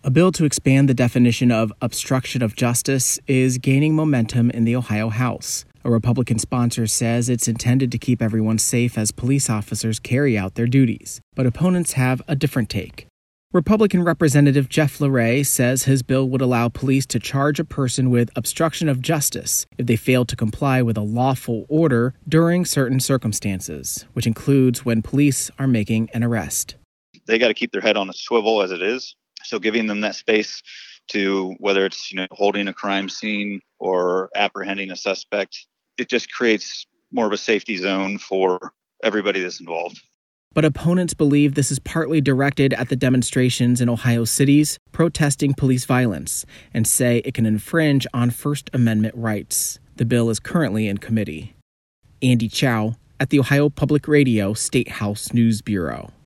A bill to expand the definition of obstruction of justice is gaining momentum in the Ohio House. A Republican sponsor says it's intended to keep everyone safe as police officers carry out their duties, but opponents have a different take. Republican Representative Jeff LaRay says his bill would allow police to charge a person with obstruction of justice if they fail to comply with a lawful order during certain circumstances, which includes when police are making an arrest. They got to keep their head on a swivel as it is. So giving them that space to, whether it's, holding a crime scene or apprehending a suspect, it just creates more of a safety zone for everybody that's involved. But opponents believe this is partly directed at the demonstrations in Ohio cities protesting police violence and say it can infringe on First Amendment rights. The bill is currently in committee. Andy Chow at the Ohio Public Radio State House News Bureau.